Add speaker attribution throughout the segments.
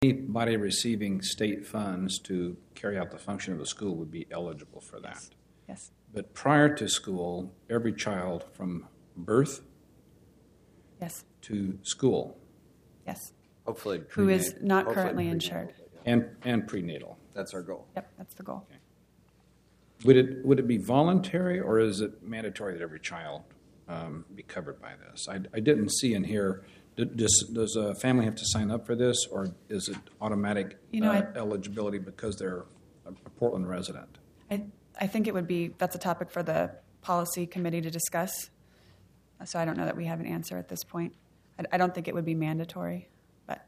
Speaker 1: Anybody receiving state funds to carry out the function of the school would be eligible for that.
Speaker 2: Yes.
Speaker 1: But prior to school, every child from birth
Speaker 2: Yes.
Speaker 1: to school
Speaker 2: Yes.
Speaker 3: Hopefully,
Speaker 2: Who is not
Speaker 3: hopefully
Speaker 2: currently
Speaker 3: prenatal.
Speaker 2: insured.
Speaker 1: and prenatal.
Speaker 3: That's our goal.
Speaker 2: Yep, that's the goal.
Speaker 1: Okay. Would it be voluntary, or is it mandatory that every child be covered by this? I didn't see in here. Does a family have to sign up for this, or is it automatic eligibility because they're a Portland resident?
Speaker 2: I think it would be, that's a topic for the policy committee to discuss. So I don't know that we have an answer at this point. I don't think it would be mandatory, but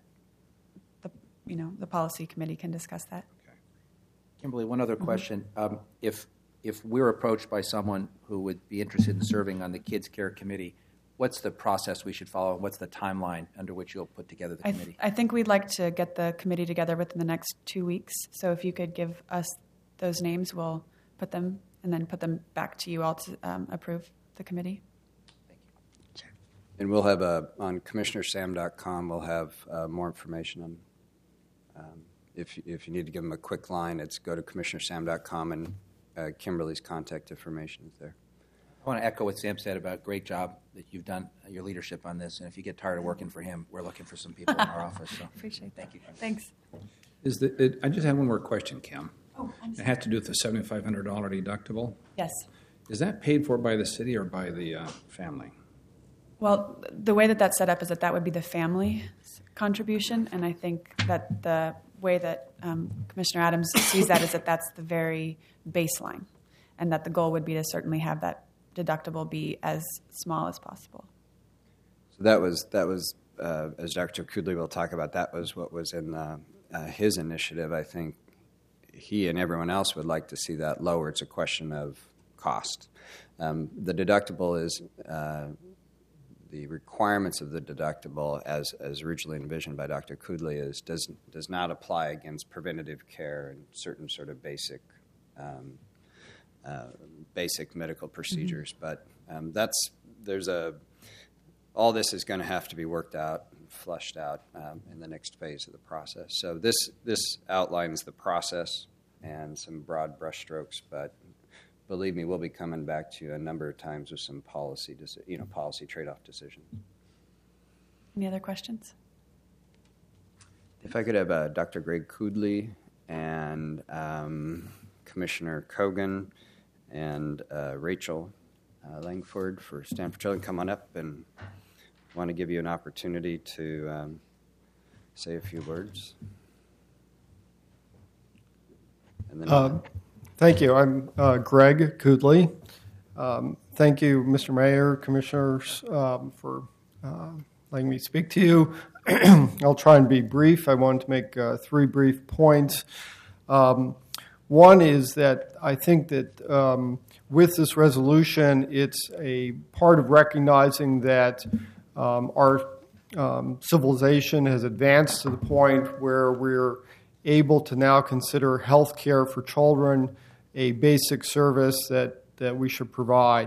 Speaker 2: the policy committee can discuss that.
Speaker 1: Okay.
Speaker 4: Kimberly, one other question. If we're approached by someone who would be interested in serving on the Kids Care Committee, what's the process we should follow, and what's the timeline under which you'll put together the committee?
Speaker 2: I think we'd like to get the committee together within the next 2 weeks. So if you could give us those names, we'll put them and then put them back to you all to approve the committee.
Speaker 4: Thank you.
Speaker 2: Sure.
Speaker 3: And we'll have on CommissionerSam.com, we'll have more information on, if you need to give them a quick line, it's go to CommissionerSam.com, and Kimberly's contact information is there.
Speaker 4: I want to echo what Sam said about great job that you've done, your leadership on this. And if you get tired of working for him, we're looking for some people in our office. So
Speaker 2: Appreciate that.
Speaker 4: thank you.
Speaker 2: Thanks.
Speaker 1: I just have one more question, Kim.
Speaker 2: Oh, I'm
Speaker 1: It has to do with the $7,500 deductible.
Speaker 2: Yes.
Speaker 1: Is that paid for by the city or by the family?
Speaker 2: Well, the way that that's set up is that would be the family contribution, and I think that the way that Commissioner Adams sees that is that that's the very baseline, and that the goal would be to certainly have that deductible be as small as possible.
Speaker 3: So that was as Dr. Kudley will talk about, that was what was in his initiative. I think he and everyone else would like to see that lower. It's a question of cost. The deductible is the requirements of the deductible, as originally envisioned by Dr. Kudley, does not apply against preventative care and certain sort of basic medical procedures. Mm-hmm. But all this is going to have to be worked out and flushed out in the next phase of the process. So this outlines the process and some broad brushstrokes, but believe me, we'll be coming back to you a number of times with some policy trade-off decisions.
Speaker 2: Any other questions?
Speaker 3: If I could have Dr. Greg Kudley and Commissioner Kogan and Rachel Langford for Stanford Children come on up, and want to give you an opportunity to say a few words. And then
Speaker 5: thank you. I'm Greg Kudley. Thank you, Mr. Mayor, Commissioners, for letting me speak to you. I'll try and be brief. I want to make 3 brief points. One is that I think that with this resolution, it's a part of recognizing that our civilization has advanced to the point where we're able to now consider health care for children a basic service that we should provide.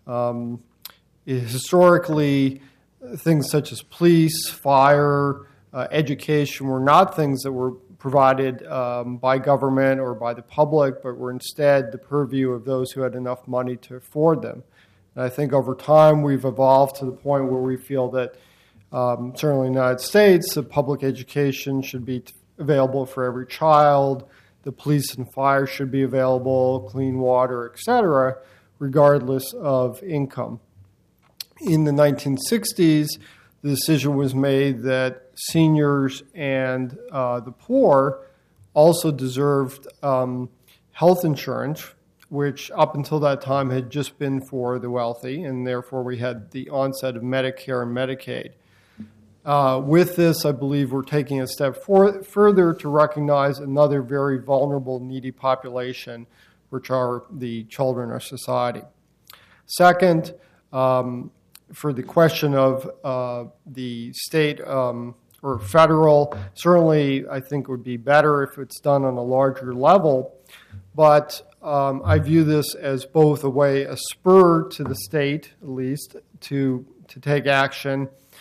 Speaker 5: Historically, things such as police, fire, education were not things that were provided by government or by the public, but were instead the purview of those who had enough money to afford them. And I think over time we've evolved to the point where we feel that certainly in the United States, the public education should be available for every child, the police and fire should be available, clean water, etc., regardless of income. In the 1960s, the decision was made that seniors and the poor also deserved health insurance, which up until that time had just been for the wealthy, and therefore we had the onset of Medicare and Medicaid. With this, I believe we're taking a step further to recognize another very vulnerable, needy population, which are the children of society. Second, for the question of the state or federal, certainly I think it would be better if it's done on a larger level, but I view this as both a spur to the state, at least, to take action,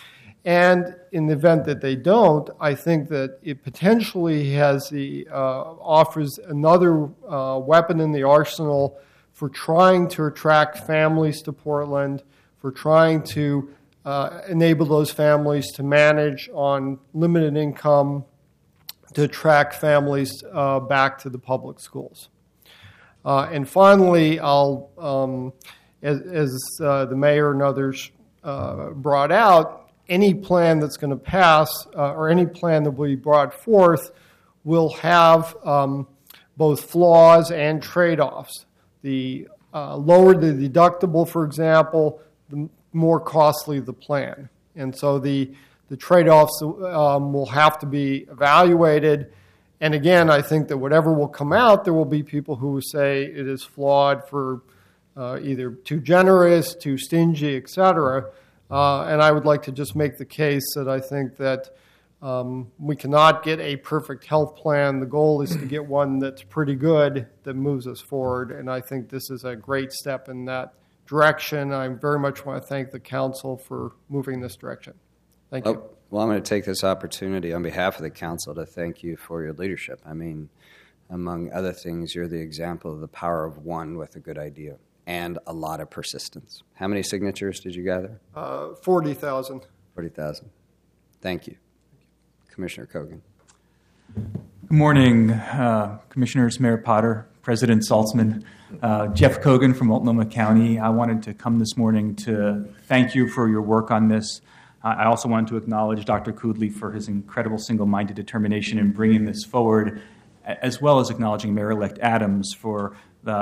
Speaker 5: And in the event that they don't, I think that it potentially has offers another weapon in the arsenal for trying to attract families to Portland, for trying to enable those families to manage on limited income, to attract families back to the public schools. And finally, I'll, as the mayor and others brought out, any plan that's going to pass or any plan that will be brought forth will have both flaws and trade-offs. The lower the deductible, for example, the more costly the plan. And so the trade-offs will have to be evaluated. And again, I think that whatever will come out, there will be people who will say it is flawed for either too generous, too stingy, et cetera. And I would like to just make the case that I think that we cannot get a perfect health plan. The goal is to get one that's pretty good, that moves us forward. And I think this is a great step in that direction. I very much want to thank the council for moving this direction. Thank you.
Speaker 3: Well, I'm going to take this opportunity on behalf of the council to thank you for your leadership. I mean, among other things, you're the example of the power of one with a good idea and a lot of persistence. How many signatures did you gather?
Speaker 5: 40,000.
Speaker 3: 40,000. Thank you. Commissioner Kogan.
Speaker 6: Good morning, Commissioners, Mayor Potter, President Saltzman, Jeff Kogan from Multnomah County. I wanted to come this morning to thank you for your work on this. I also wanted to acknowledge Dr. Kudley for his incredible single-minded determination in bringing this forward, as well as acknowledging Mayor-elect Adams for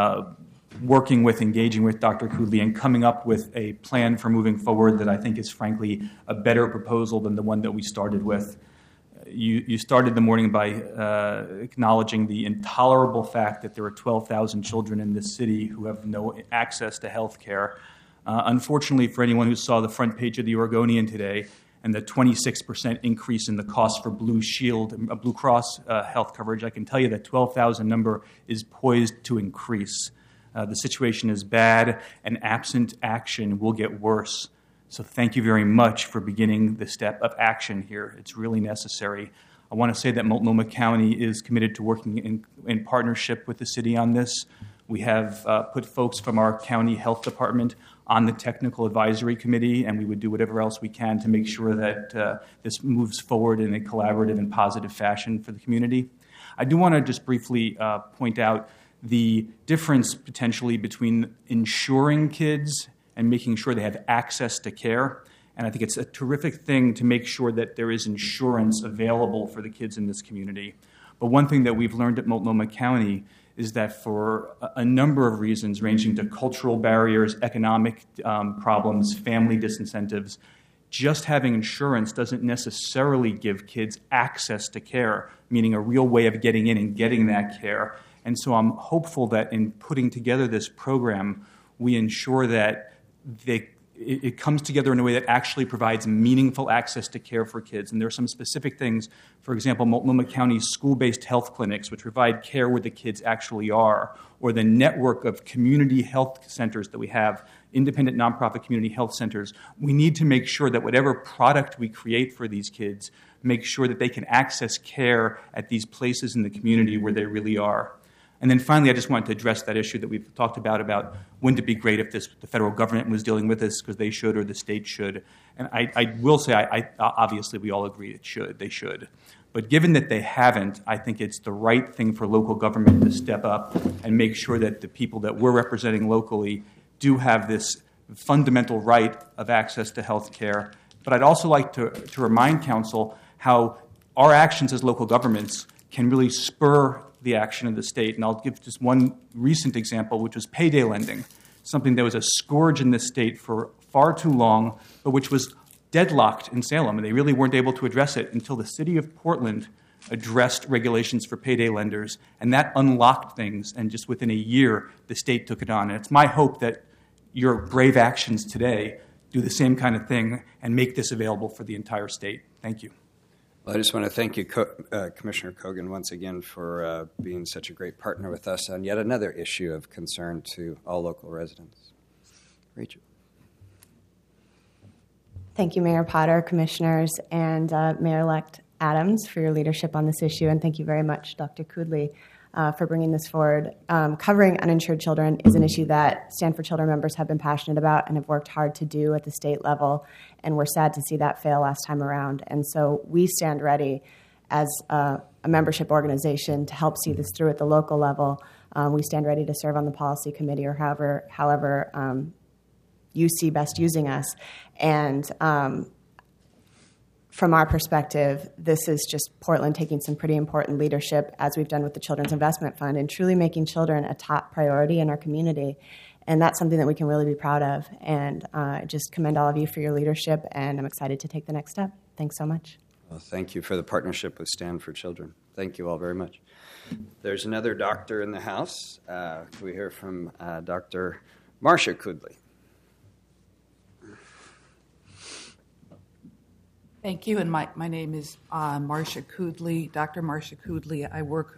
Speaker 6: engaging with Dr. Kudley and coming up with a plan for moving forward that I think is frankly a better proposal than the one that we started with. You started the morning by acknowledging the intolerable fact that there are 12,000 children in this city who have no access to health care. Unfortunately, for anyone who saw the front page of the Oregonian today and the 26% increase in the cost for Blue Cross health coverage, I can tell you that 12,000 number is poised to increase. The situation is bad, and absent action will get worse. So thank you very much for beginning the step of action here. It's really necessary. I want to say that Multnomah County is committed to working in partnership with the city on this. We have put folks from our county health department on the technical advisory committee, and we would do whatever else we can to make sure that this moves forward in a collaborative and positive fashion for the community. I do want to just briefly point out the difference potentially between insuring kids and making sure they have access to care. And I think it's a terrific thing to make sure that there is insurance available for the kids in this community. But one thing that we've learned at Multnomah County is that for a number of reasons, ranging to cultural barriers, economic problems, family disincentives, just having insurance doesn't necessarily give kids access to care, meaning a real way of getting in and getting that care. And so I'm hopeful that in putting together this program, we ensure that it comes together in a way that actually provides meaningful access to care for kids. And there are some specific things, for example, Multnomah County's school-based health clinics, which provide care where the kids actually are, or the network of community health centers that we have, independent nonprofit community health centers. We need to make sure that whatever product we create for these kids, make sure that they can access care at these places in the community where they really are. And then finally, I just wanted to address that issue that we've talked about wouldn't it be great if the federal government was dealing with this because they should or the state should. And I will say, obviously we all agree they should. But given that they haven't, I think it's the right thing for local government to step up and make sure that the people that we're representing locally do have this fundamental right of access to health care. But I'd also like to remind Council how our actions as local governments can really spur the action of the state. And I'll give just one recent example, which was payday lending, something that was a scourge in this state for far too long, but which was deadlocked in Salem. And they really weren't able to address it until the city of Portland addressed regulations for payday lenders. And that unlocked things. And just within a year, the state took it on. And it's my hope that your brave actions today do the same kind of thing and make this available for the entire state. Thank you.
Speaker 3: Well, I just want to thank you, Commissioner Kogan, once again for being such a great partner with us on yet another issue of concern to all local residents. Rachel.
Speaker 7: Thank you, Mayor Potter, commissioners, and Mayor-elect Adams for your leadership on this issue, and thank you very much, Dr. Kudley, for bringing this forward. Covering uninsured children is an issue that Stand for Children members have been passionate about and have worked hard to do at the state level, and we're sad to see that fail last time around. And so we stand ready as a membership organization to help see this through at the local level. We stand ready to serve on the policy committee or however you see best using us. And from our perspective, this is just Portland taking some pretty important leadership, as we've done with the Children's Investment Fund, and truly making children a top priority in our community. And that's something that we can really be proud of. And I just commend all of you for your leadership, and I'm excited to take the next step. Thanks so much.
Speaker 3: Well, thank you for the partnership with Stand for Children. Thank you all very much. There's another doctor in the house. Can we hear from Dr. Marcia Kudley?
Speaker 8: Thank you, and my name is Marcia Kudley, Dr. Marcia Kudley. I work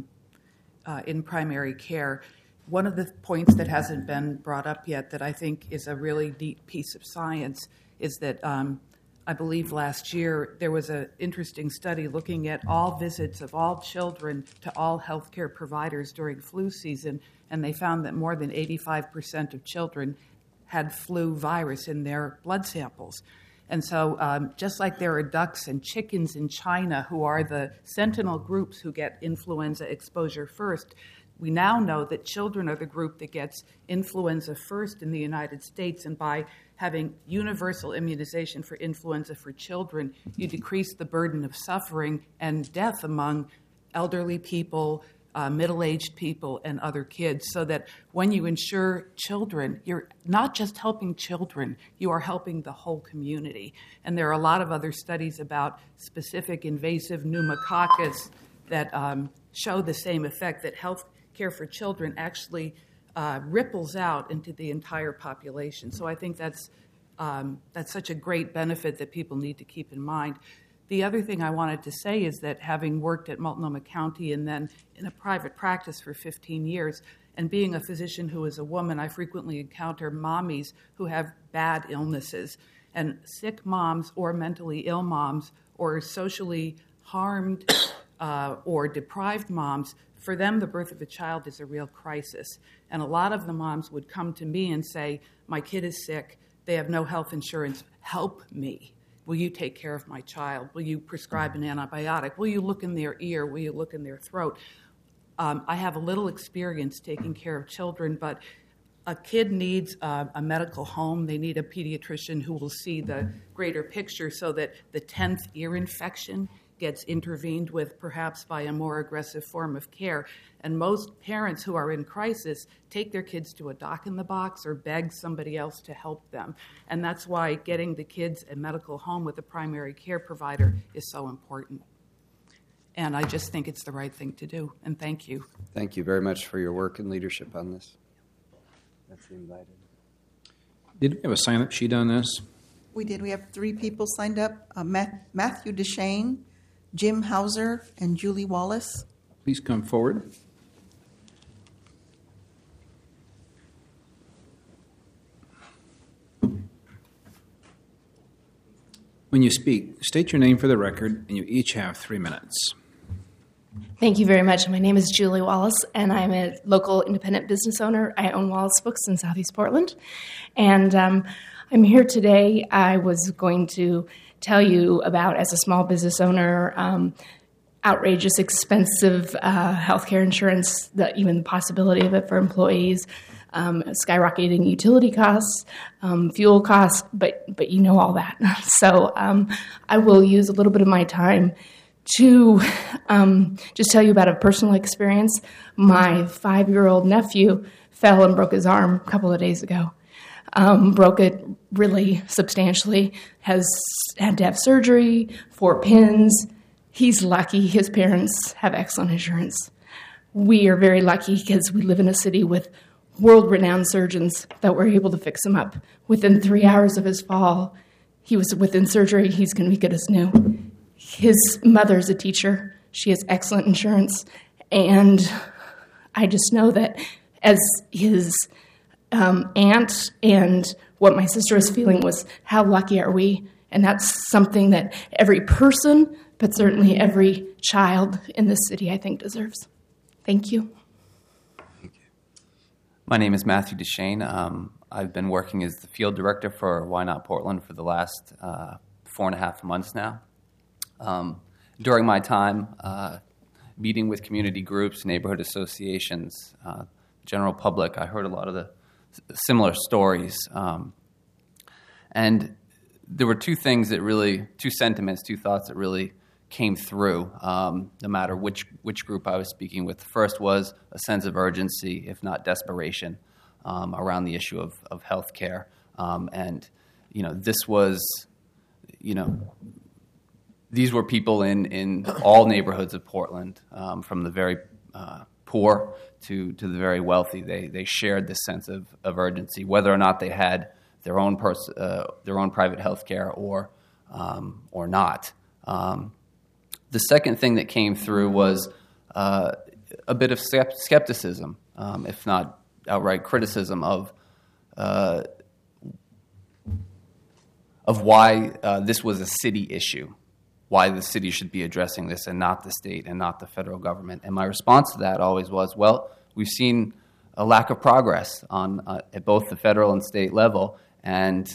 Speaker 8: in primary care. One of the points that hasn't been brought up yet that I think is a really neat piece of science is that I believe last year there was an interesting study looking at all visits of all children to all healthcare providers during flu season, and they found that more than 85% of children had flu virus in their blood samples. And so just like there are ducks and chickens in China who are the sentinel groups who get influenza exposure first, we now know that children are the group that gets influenza first in the United States. And by having universal immunization for influenza for children, you decrease the burden of suffering and death among elderly people, middle-aged people, and other kids, so that when you insure children, you're not just helping children, you are helping the whole community. And there are a lot of other studies about specific invasive pneumococcus that show the same effect, that health care for children actually ripples out into the entire population. So I think that's such a great benefit that people need to keep in mind. The other thing I wanted to say is that having worked at Multnomah County and then in a private practice for 15 years, and being a physician who is a woman, I frequently encounter mommies who have bad illnesses. And sick moms or mentally ill moms or socially harmed or deprived moms, for them the birth of a child is a real crisis. And a lot of the moms would come to me and say, my kid is sick, they have no health insurance, help me. Will you take care of my child? Will you prescribe an antibiotic? Will you look in their ear? Will you look in their throat? I have a little experience taking care of children, but a kid needs a medical home. They need a pediatrician who will see the greater picture so that the 10th ear infection gets intervened with perhaps by a more aggressive form of care. And most parents who are in crisis take their kids to a doc in the box or beg somebody else to help them. And that's why getting the kids a medical home with a primary care provider is so important. And I just think it's the right thing to do. And thank you.
Speaker 3: Thank you very much for your work and leadership on this. That's invited.
Speaker 1: Did we have a sign-up sheet on this?
Speaker 9: We did. We have 3 people signed up, Matthew Deshane, Jim Hauser, and Julie Wallace.
Speaker 1: Please come forward. When you speak, state your name for the record, and you each have 3 minutes.
Speaker 10: Thank you very much. My name is Julie Wallace, and I'm a local independent business owner. I own Wallace Books in Southeast Portland. And I'm here today. I was going to tell you about, as a small business owner, outrageous, expensive healthcare insurance, even the possibility of it for employees, skyrocketing utility costs, fuel costs, but you know all that. So I will use a little bit of my time to just tell you about a personal experience. My 5-year-old nephew fell and broke his arm a couple of days ago. Broke it really substantially, has had to have surgery, 4 pins. He's lucky. His parents have excellent insurance. We are very lucky because we live in a city with world-renowned surgeons that were able to fix him up. Within 3 hours of his fall, he was within surgery. He's going to be good as new. His mother's a teacher. She has excellent insurance. And I just know that as his aunt and what my sister was feeling was, how lucky are we? And that's something that every person, but certainly every child in this city, I think, deserves. Thank you.
Speaker 11: My name is Matthew Deshane. I've been working as the field director for Why Not Portland for the last 4.5 months now. During my time meeting with community groups, neighborhood associations, general public, I heard a lot of the similar stories. And there were two sentiments, two thoughts that really came through, no matter which group I was speaking with. The first was a sense of urgency, if not desperation, around the issue of health care. And, this was, these were people in all neighborhoods of Portland, from the very poor to the very wealthy. They shared this sense of urgency, whether or not they had their own private health care or not. The second thing that came through was a bit of skepticism, if not outright criticism of why this was a city issue, why the city should be addressing this and not the state and not the federal government. And my response to that always was, well, we've seen a lack of progress at both the federal and state level, and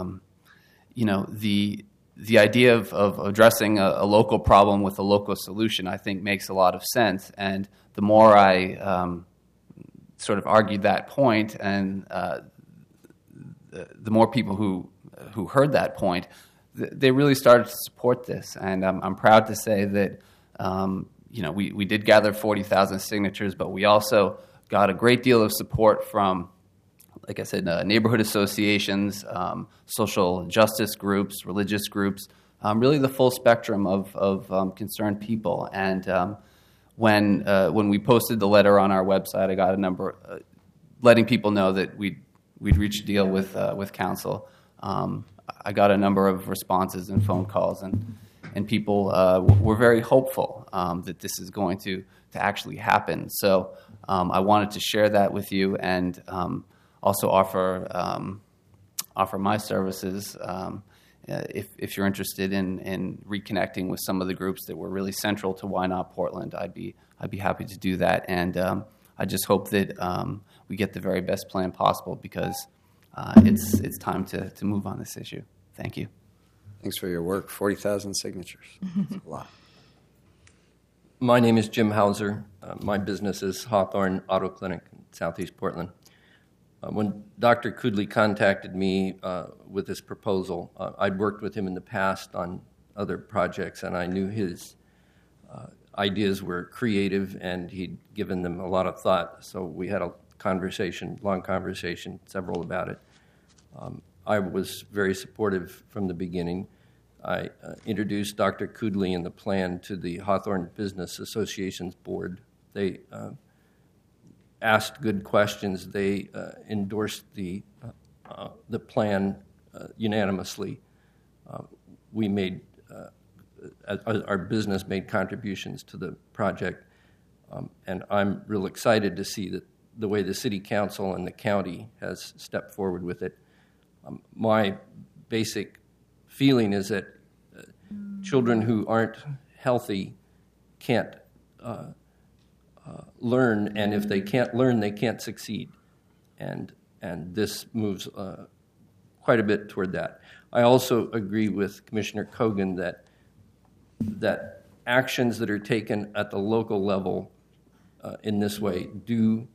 Speaker 11: the idea of addressing a local problem with a local solution, I think, makes a lot of sense. And the more I sort of argued that point, and the more people who heard that point, they really started to support this. And I'm proud to say that we did gather 40,000 signatures, but we also got a great deal of support from, like I said, neighborhood associations, social justice groups, religious groups, really the full spectrum of concerned people. And when we posted the letter on our website, I got a number, letting people know that we'd reached a deal with council. I got a number of responses and phone calls, and people were very hopeful that this is going to actually happen. So I wanted to share that with you, and also offer my services if you're interested in reconnecting with some of the groups that were really central to Why Not Portland. I'd be happy to do that, and I just hope that we get the very best plan possible, because it's time to move on this issue. Thank you.
Speaker 3: Thanks for your work. 40,000 signatures. That's a lot.
Speaker 12: My name is Jim Hauser. My business is Hawthorne Auto Clinic in Southeast Portland. When Dr. Kudley contacted me with this proposal, I'd worked with him in the past on other projects, and I knew his ideas were creative, and he'd given them a lot of thought. So we had a long conversation, several about it. I was very supportive from the beginning. I introduced Dr. Kudley and the plan to the Hawthorne Business Association's board. They asked good questions. They endorsed the plan unanimously. We made our business made contributions to the project, and I'm real excited to see that the way the city council and the county has stepped forward with it. My basic feeling is that children who aren't healthy can't learn, and if they can't learn, they can't succeed. And this moves quite a bit toward that. I also agree with Commissioner Kogan that actions that are taken at the local level in this way do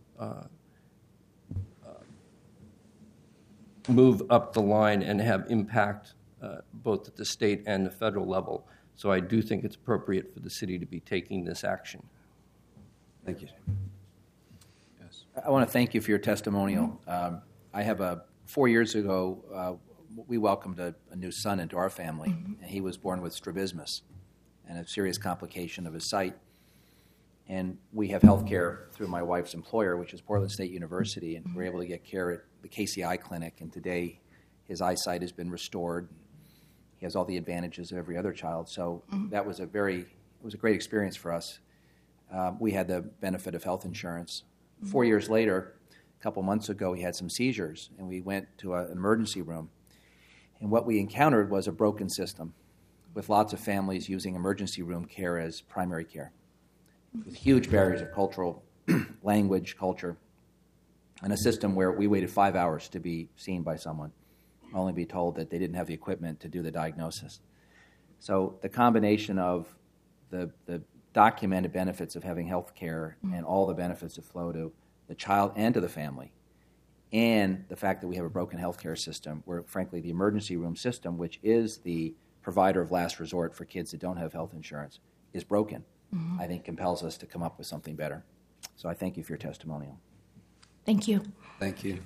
Speaker 12: move up the line and have impact both at the state and the federal level. So I do think it's appropriate for the city to be taking this action.
Speaker 3: Thank you.
Speaker 4: Yes. I want to thank you for your testimonial. I have 4 years ago, we welcomed a new son into our family, and he was born with strabismus and a serious complication of his sight. And we have health care through my wife's employer, which is Portland State University, and we're able to get care at the KCI clinic. And today, his eyesight has been restored. He has all the advantages of every other child. So that was it was a great experience for us. We had the benefit of health insurance. 4 years later, couple months ago, he had some seizures, and we went to an emergency room. And what we encountered was a broken system with lots of families using emergency room care as primary care, with huge barriers of cultural language, culture, and a system where we waited 5 hours to be seen by someone, only be told that they didn't have the equipment to do the diagnosis. So the combination of the documented benefits of having health care and all the benefits that flow to the child and to the family, and the fact that we have a broken healthcare system where, frankly, the emergency room system, which is the provider of last resort for kids that don't have health insurance, is broken, I think compels us to come up with something better. So I thank you for your testimonial.
Speaker 10: Thank you.
Speaker 3: Thank you.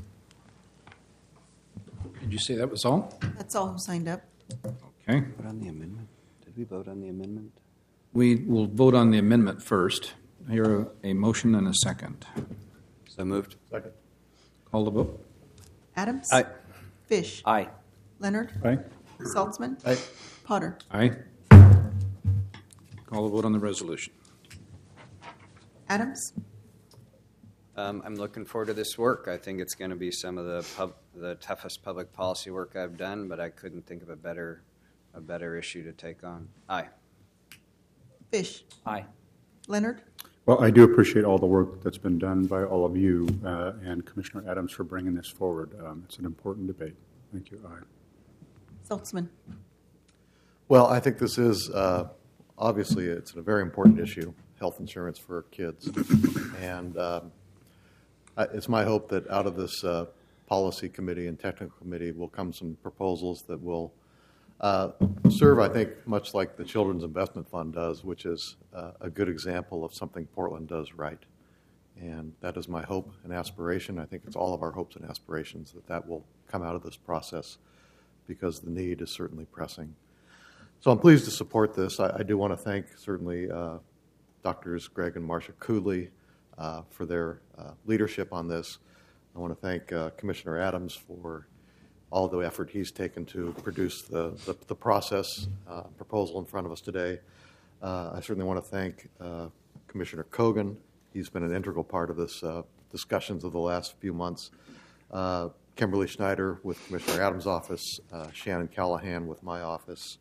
Speaker 1: Did you say that was all?
Speaker 9: That's all who signed up.
Speaker 1: Okay.
Speaker 3: Vote on the amendment. Did we vote on the amendment?
Speaker 1: We will vote on the amendment first. Here a motion and a second.
Speaker 3: So moved.
Speaker 5: Second.
Speaker 1: Call the vote.
Speaker 9: Adams?
Speaker 3: Aye.
Speaker 9: Fish?
Speaker 4: Aye.
Speaker 9: Leonard?
Speaker 1: Aye.
Speaker 9: Saltzman?
Speaker 5: Aye.
Speaker 9: Potter?
Speaker 1: Aye. Call the vote on the resolution.
Speaker 9: Adams?
Speaker 3: I'm looking forward to this work. I think it's going to be some of the toughest public policy work I've done, but I couldn't think of a better issue to take on. Aye.
Speaker 9: Fish?
Speaker 4: Aye.
Speaker 9: Leonard?
Speaker 13: Well, I do appreciate all the work that's been done by all of you and Commissioner Adams for bringing this forward. It's an important debate. Thank you. Aye.
Speaker 9: Saltzman?
Speaker 14: Well, I think this is obviously it's a very important issue, health insurance for kids, and it's my hope that out of this policy committee and technical committee will come some proposals that will serve, I think, much like the Children's Investment Fund does, which is a good example of something Portland does right. And that is my hope and aspiration. I think it's all of our hopes and aspirations that will come out of this process because the need is certainly pressing. So I'm pleased to support this. I do want to thank certainly Drs. Gregg and Marcia Cooley for their leadership on this. I want to thank Commissioner Adams for all the effort he's taken to produce the process proposal in front of us today. I certainly want to thank Commissioner Kogan. He's been an integral part of this discussions of the last few months. Kimberly Schneider with Commissioner Adams' office, Shannon Callahan with my office,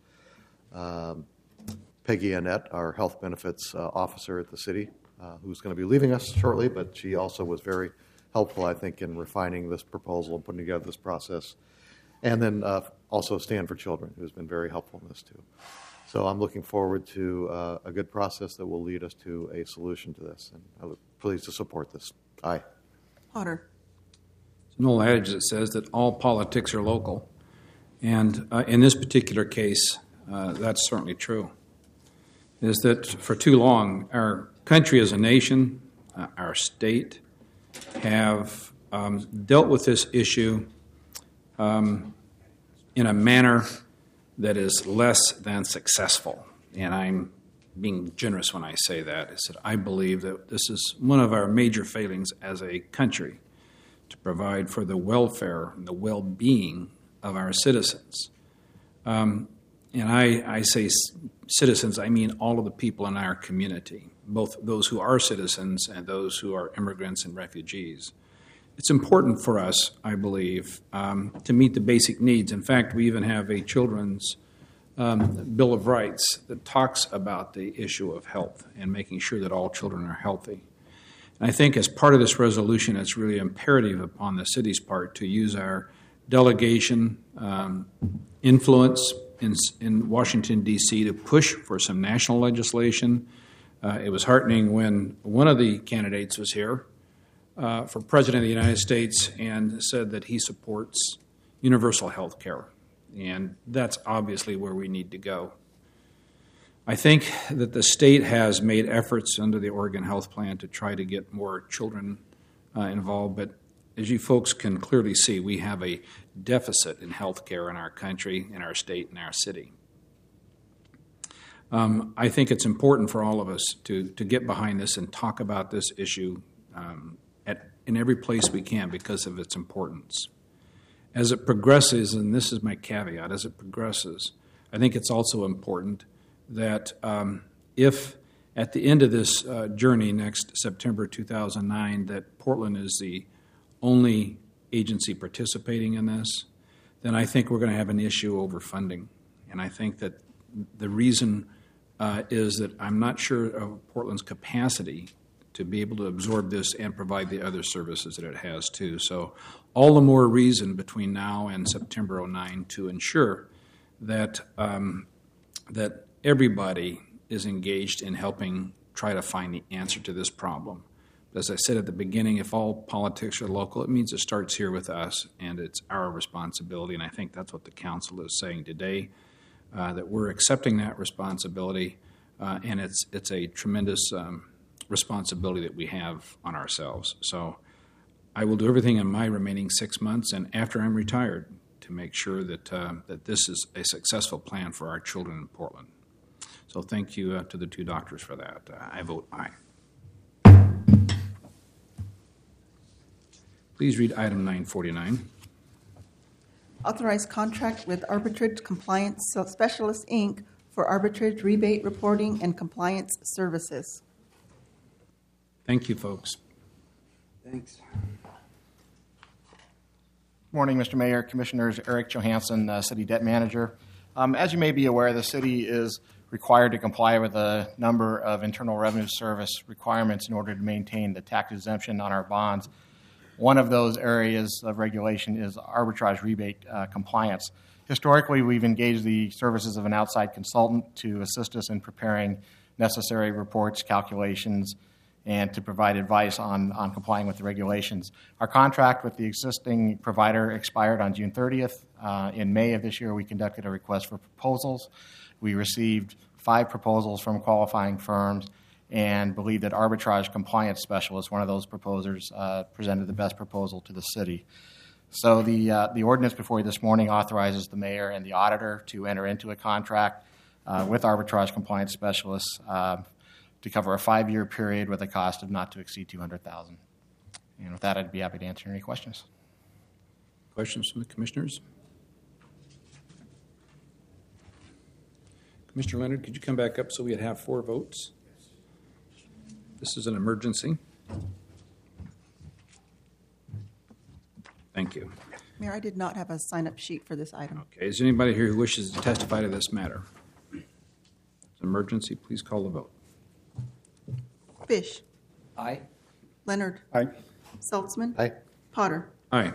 Speaker 14: Peggy Annette, our health benefits officer at the city, who's going to be leaving us shortly, but she also was very helpful, I think, in refining this proposal and putting together this process. And then also Stand for Children, who's been very helpful in this too. So I'm looking forward to a good process that will lead us to a solution to this. And I look pleased to support this. Aye.
Speaker 9: Potter?
Speaker 1: There's an old adage that says that all politics are local. And in this particular case, that's certainly true. Is that for too long, our country as a nation, our state, have dealt with this issue in a manner that is less than successful. And I'm being generous when I say that. Is that I believe that this is one of our major failings as a country to provide for the welfare and the well-being of our citizens. And I say citizens, I mean all of the people in our community, both those who are citizens and those who are immigrants and refugees. It's important for us, I believe, to meet the basic needs. In fact, we even have a children's Bill of Rights that talks about the issue of health and making sure that all children are healthy. And I think as part of this resolution, it's really imperative upon the city's part to use our delegation influence in Washington, D.C. to push for some national legislation. It was heartening when one of the candidates was here for President of the United States and said that he supports universal health care. And that's obviously where we need to go. I think that the state has made efforts under the Oregon Health Plan to try to get more children involved, but as you folks can clearly see, we have a deficit in health care in our country, in our state, in our city. I think it's important for all of us to get behind this and talk about this issue in every place we can because of its importance. As it progresses, and this is my caveat, as it progresses, I think it's also important that if at the end of this journey next September 2009 that Portland is the only agency participating in this, then I think we're going to have an issue over funding. And I think that the reason is that I'm not sure of Portland's capacity to be able to absorb this and provide the other services that it has too. So all the more reason between now and September 09 to ensure that that everybody is engaged in helping try to find the answer to this problem. As I said at the beginning, if all politics are local, it means it starts here with us, and it's our responsibility, and I think that's what the council is saying today, that we're accepting that responsibility, and it's a tremendous responsibility that we have on ourselves. So I will do everything in my remaining 6 months and after I'm retired to make sure that that this is a successful plan for our children in Portland. So thank you to the two doctors for that. I vote aye. Please read item 949.
Speaker 9: Authorize contract with Arbitrage Compliance Specialist, Inc. for arbitrage rebate reporting and compliance services.
Speaker 1: Thank you, folks.
Speaker 4: Thanks.
Speaker 15: Morning, Mr. Mayor, Commissioners. Eric Johansson, City Debt Manager. As you may be aware, the city is required to comply with a number of Internal Revenue Service requirements in order to maintain the tax exemption on our bonds. One of those areas of regulation is arbitrage rebate compliance. Historically, we've engaged the services of an outside consultant to assist us in preparing necessary reports, calculations, and to provide advice on complying with the regulations. Our contract with the existing provider expired on June 30th. In May of this year, we conducted a request for proposals. We received 5 proposals from qualifying firms and believe that Arbitrage Compliance Specialist, one of those proposers, presented the best proposal to the city. So the ordinance before you this morning authorizes the mayor and the auditor to enter into a contract with Arbitrage Compliance Specialists to cover a 5-year period with a cost of not to exceed $200,000. And with that, I'd be happy to answer any questions.
Speaker 1: Questions from the commissioners? Commissioner Leonard, could you come back up so we'd have 4 votes? This is an emergency. Thank you.
Speaker 9: Mayor, I did not have a sign-up sheet for this item.
Speaker 1: Okay, is there anybody here who wishes to testify to this matter? It's an emergency. Please call the vote.
Speaker 9: Fish.
Speaker 4: Aye.
Speaker 9: Leonard.
Speaker 13: Aye.
Speaker 9: Saltzman.
Speaker 14: Aye.
Speaker 9: Potter.
Speaker 1: Aye.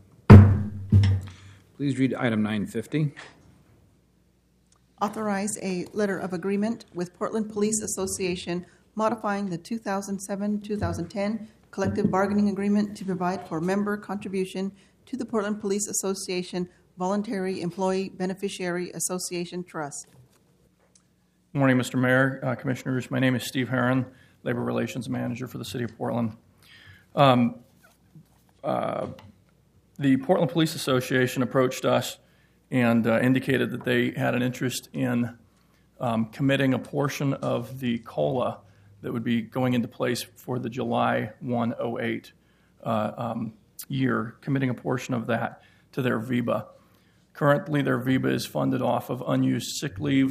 Speaker 1: Please read item 950.
Speaker 9: Authorize a letter of agreement with Portland Police Association modifying the 2007-2010 collective bargaining agreement to provide for member contribution to the Portland Police Association Voluntary Employee Beneficiary Association Trust.
Speaker 16: Good morning, Mr. Mayor, Commissioners. My name is Steve Herron, Labor Relations Manager for the City of Portland. The Portland Police Association approached us and indicated that they had an interest in committing a portion of the COLA that would be going into place for the July 108 year, committing a portion of that to their VEBA. Currently, their VEBA is funded off of unused sick leave.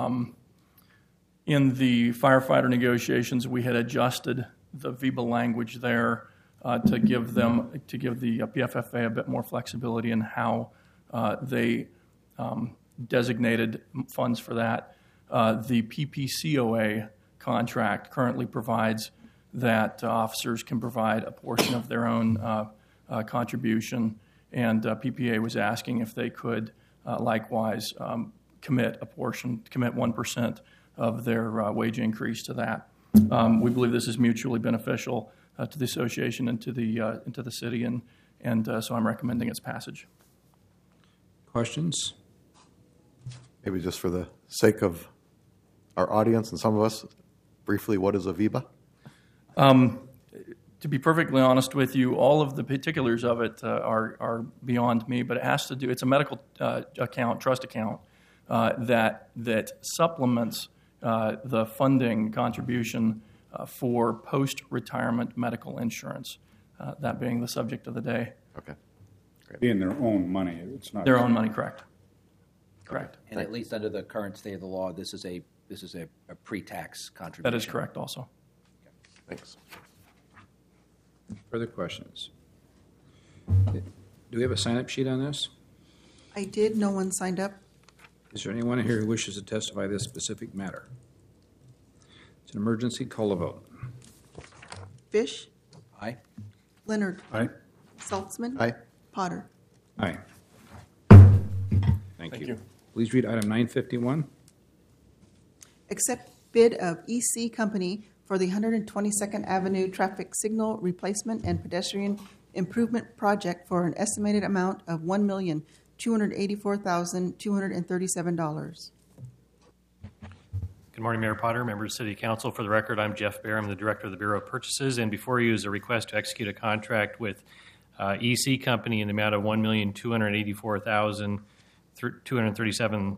Speaker 16: In the firefighter negotiations, we had adjusted the VEBA language there to give the PFFA a bit more flexibility in how they designated funds for that. The PPCOA contract currently provides that officers can provide a portion of their own contribution, and PPA was asking if they could likewise commit 1% of their wage increase to that. We believe this is mutually beneficial to the association and to the city, and so I'm recommending its passage.
Speaker 1: Questions?
Speaker 14: Maybe just for the sake of our audience and some of us, briefly, what is a VEBA?
Speaker 16: To be perfectly honest with you, all of the particulars of it are beyond me, but it has to do, it's a medical trust account that supplements the funding contribution for post-retirement medical insurance, that being the subject of the day.
Speaker 14: Okay. Great.
Speaker 13: Being their own money, it's not
Speaker 16: their own money, correct. Correct.
Speaker 4: And at least under the current state of the law, this is a pre-tax contribution.
Speaker 16: That is correct also.
Speaker 14: Thanks.
Speaker 1: Further questions? Do we have a sign-up sheet on this?
Speaker 9: I did. No one signed up.
Speaker 1: Is there anyone here who wishes to testify this specific matter? It's an emergency. Call a vote.
Speaker 9: Fish.
Speaker 4: Aye.
Speaker 9: Leonard.
Speaker 13: Aye.
Speaker 9: Saltzman.
Speaker 14: Aye.
Speaker 9: Potter.
Speaker 1: Aye. Thank you. Please read item 951.
Speaker 9: Accept bid of EC Company for the 122nd Avenue traffic signal replacement and pedestrian improvement project for an estimated amount of $1,284,237.
Speaker 17: Good morning, Mayor Potter, members of City Council. For the record, I'm Jeff Bear. I'm the Director of the Bureau of Purchases, and before you is a request to execute a contract with EC Company in the amount of $1,284,237.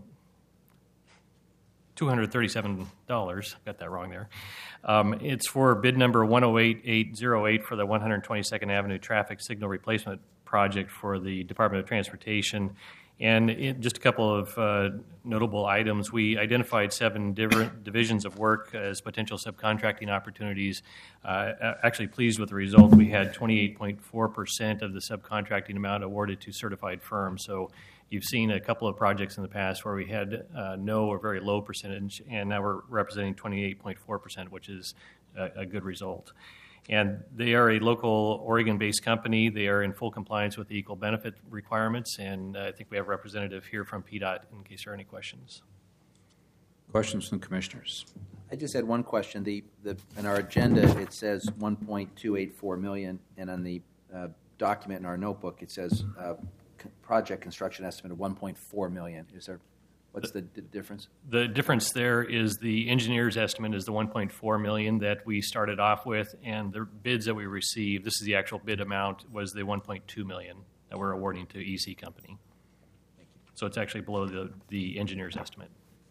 Speaker 17: Got that wrong there. It's for bid number 108808 for the 122nd Avenue traffic signal replacement project for the Department of Transportation. And just a couple of notable items. We identified 7 different divisions of work as potential subcontracting opportunities. Actually pleased with the result. We had 28.4% of the subcontracting amount awarded to certified firms. So you've seen a couple of projects in the past where we had no or very low percentage, and now we're representing 28.4%, which is a good result. And they are a local Oregon-based company. They are in full compliance with the equal benefit requirements, and I think we have a representative here from PDOT in case there are any questions.
Speaker 1: Questions from the commissioners?
Speaker 4: I just had one question. In our agenda, it says $1.284 million, and on the document in our notebook, it says project construction estimate of $1.4 million. What's the difference?
Speaker 17: The difference there is the engineer's estimate is the $1.4 million that we started off with, and the bids that we received, this is the actual bid amount, was the $1.2 million that we're awarding to EC Company. So it's actually below the engineer's estimate.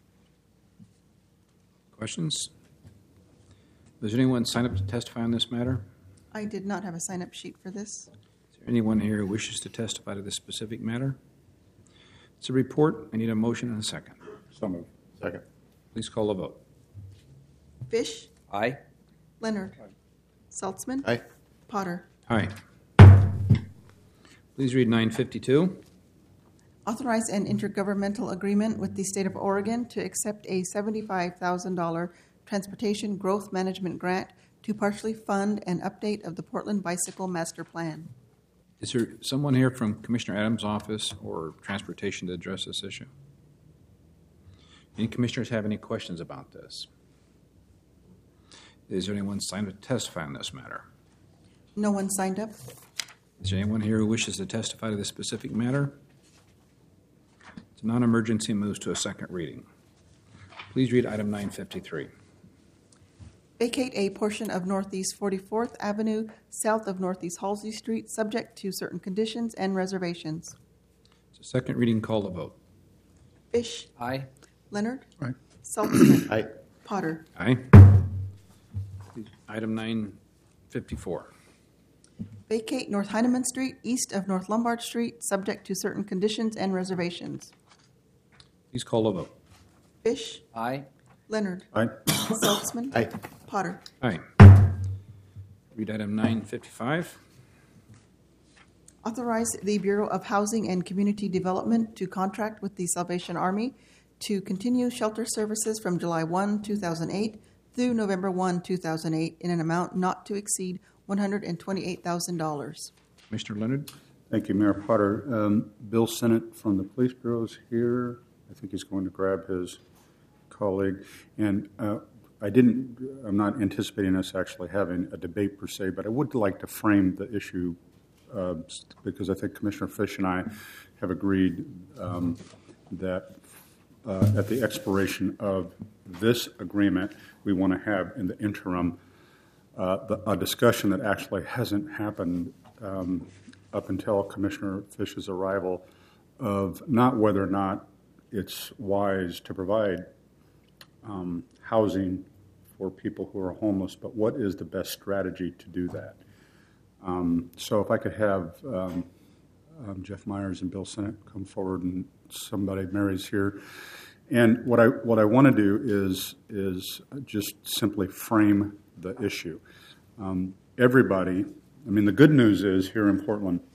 Speaker 1: Questions? Does anyone sign up to testify on this matter?
Speaker 9: I did not have a sign-up sheet for this.
Speaker 1: Is there anyone here who wishes to testify to this specific matter? It's a report. I need a motion and a second.
Speaker 13: So moved. Second.
Speaker 1: Please call the vote.
Speaker 9: Fish.
Speaker 4: Aye.
Speaker 9: Leonard. Saltzman.
Speaker 14: Aye.
Speaker 9: Potter.
Speaker 1: Aye. Please read 952.
Speaker 9: Authorize an intergovernmental agreement with the state of Oregon to accept a $75,000 transportation growth management grant to partially fund an update of the Portland Bicycle Master Plan.
Speaker 1: Is there someone here from Commissioner Adams' office or transportation to address this issue? Any commissioners have any questions about this? Is there anyone signed up to testify on this matter?
Speaker 9: No one signed up.
Speaker 1: Is there anyone here who wishes to testify to this specific matter? It's a non-emergency and moves to a second reading. Please read item 953.
Speaker 9: Vacate a portion of Northeast 44th Avenue, south of Northeast Halsey Street, subject to certain conditions and reservations.
Speaker 1: It's a second reading. Call the vote.
Speaker 9: Fish.
Speaker 4: Aye.
Speaker 9: Leonard.
Speaker 13: Aye.
Speaker 9: Saltzman.
Speaker 14: Aye.
Speaker 9: Potter.
Speaker 1: Aye. Item 954.
Speaker 9: Vacate North Heineman Street, east of North Lombard Street, subject to certain conditions and reservations.
Speaker 1: Please call the vote.
Speaker 9: Fish.
Speaker 4: Aye.
Speaker 9: Leonard.
Speaker 13: Aye.
Speaker 9: Saltzman.
Speaker 14: Aye.
Speaker 9: Potter.
Speaker 1: Aye. Read item 955.
Speaker 9: Authorize the Bureau of Housing and Community Development to contract with the Salvation Army to continue shelter services from July 1, 2008 through November 1, 2008 in an amount not to exceed $128,000.
Speaker 1: Mr. Leonard.
Speaker 13: Thank you, Mayor Potter. Bill Sennett from the Police Bureau is here. I think he's going to grab his colleague. And I'm not anticipating us actually having a debate per se, but I would like to frame the issue because I think Commissioner Fish and I have agreed that at the expiration of this agreement, we want to have in the interim a discussion that actually hasn't happened up until Commissioner Fish's arrival of not whether or not it's wise to provide housing for people who are homeless, but what is the best strategy to do that? So if I could have Jeff Myers and Bill Sennett come forward, and somebody, Mary's here. And what I want to do is just simply frame the issue. Everybody, I mean, the good news is here in Portland,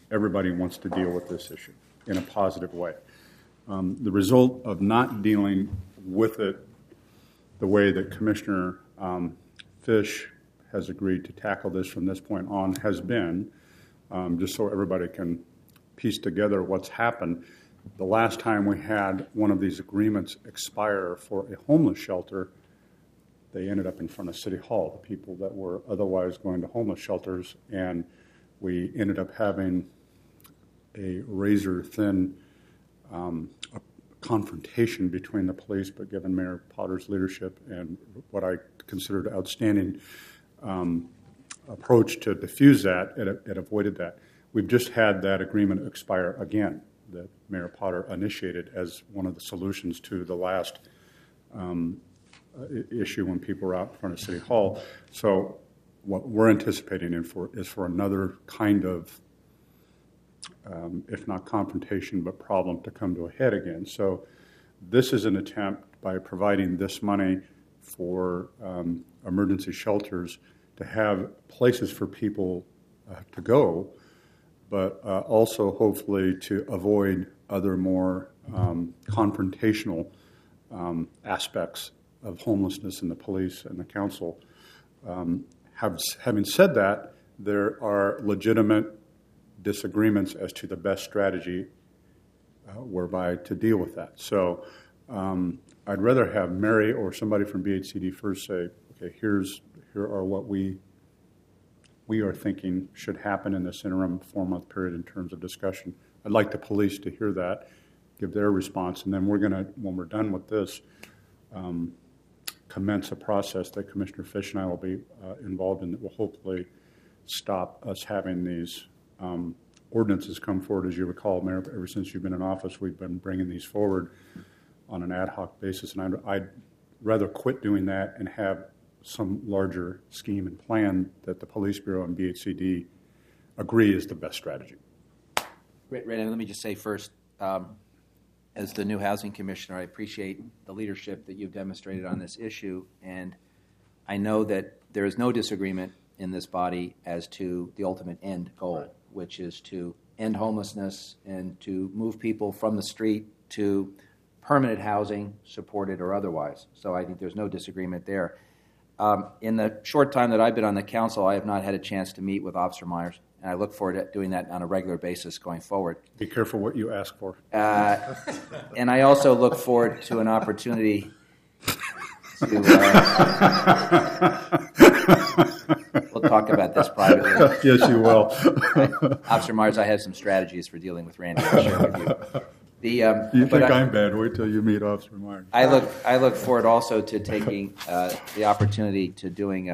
Speaker 13: everybody wants to deal with this issue in a positive way. The result of not dealing with it the way that Commissioner Fish has agreed to tackle this from this point on has been, just so everybody can piece together what's happened, the last time we had one of these agreements expire for a homeless shelter, they ended up in front of City Hall, the people that were otherwise going to homeless shelters, and we ended up having a razor-thin confrontation between the police, but given Mayor Potter's leadership and what I considered outstanding approach to diffuse that, it avoided that. We've just had that agreement expire again that Mayor Potter initiated as one of the solutions to the last issue when people were out in front of City Hall. So what we're anticipating is for another kind of, if not confrontation, but problem to come to a head again. So this is an attempt by providing this money for emergency shelters to have places for people to go, but also hopefully to avoid other more confrontational aspects of homelessness in the police and the council. Having said that, there are legitimate disagreements as to the best strategy whereby to deal with that. So I'd rather have Mary or somebody from BHCD first say, okay, here are what we are thinking should happen in this interim 4-month period in terms of discussion. I'd like the police to hear that, give their response, and then we're going to, when we're done with this, commence a process that Commissioner Fish and I will be involved in that will hopefully stop us having these ordinances come forward. As you recall, Mayor, ever since you've been in office, we've been bringing these forward on an ad hoc basis, and I'd rather quit doing that and have some larger scheme and plan that the Police Bureau and BHCD agree is the best strategy.
Speaker 4: Randy, let me just say first, as the new housing commissioner, I appreciate the leadership that you've demonstrated on this issue, and I know that there is no disagreement in this body as to the ultimate end goal, which is to end homelessness and to move people from the street to permanent housing, supported or otherwise. So I think there's no disagreement there. In the short time that I've been on the council, I have not had a chance to meet with Officer Myers, and I look forward to doing that on a regular basis going forward.
Speaker 13: Be careful what you ask for.
Speaker 4: And I also look forward to an opportunity to... we'll talk about this privately.
Speaker 13: Yes, you will.
Speaker 4: Officer Myers, I have some strategies for dealing with Randy I'll share with you.
Speaker 13: You think I'm bad? Wait till you meet Officer Myers.
Speaker 4: I look forward also to taking the opportunity to doing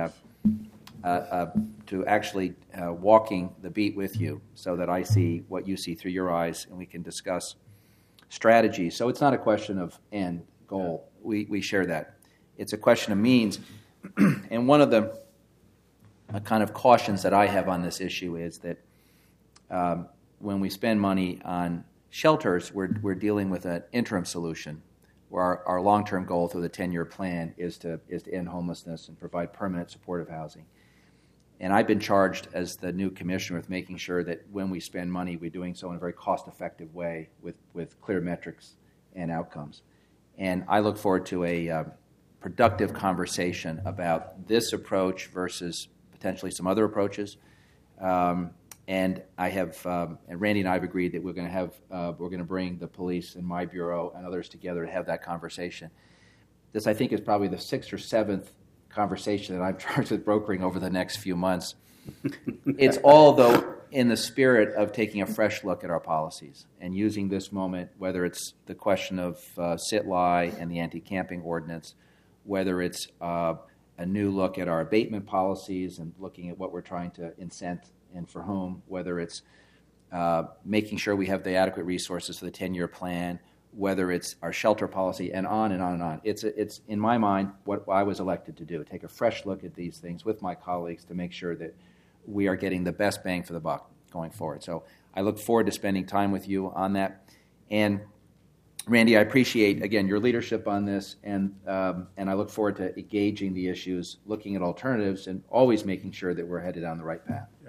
Speaker 4: walking the beat with you, so that I see what you see through your eyes, and we can discuss strategy. So it's not a question of end goal. We share that. It's a question of means, and one of the kind of cautions that I have on this issue is that when we spend money on shelters, we're dealing with an interim solution, where our long-term goal through the 10-year plan is to end homelessness and provide permanent supportive housing. And I've been charged as the new commissioner with making sure that when we spend money, we're doing so in a very cost-effective way with clear metrics and outcomes. And I look forward to a productive conversation about this approach versus potentially some other approaches. And I have, and Randy and I have agreed that we're going to bring the police and my bureau and others together to have that conversation. This, I think, is probably the 6th or 7th conversation that I'm charged with brokering over the next few months. It's all, though, in the spirit of taking a fresh look at our policies and using this moment, whether it's the question of sit-lie and the anti-camping ordinance, whether it's a new look at our abatement policies and looking at what we're trying to incent and for whom, whether it's making sure we have the adequate resources for the 10-year plan, whether it's our shelter policy, and on and on and on. It's in my mind, what I was elected to do, take a fresh look at these things with my colleagues to make sure that we are getting the best bang for the buck going forward. So I look forward to spending time with you on that. And Randy, I appreciate, again, your leadership on this, and I look forward to engaging the issues, looking at alternatives, and always making sure that we're headed down the right path.
Speaker 13: Yeah.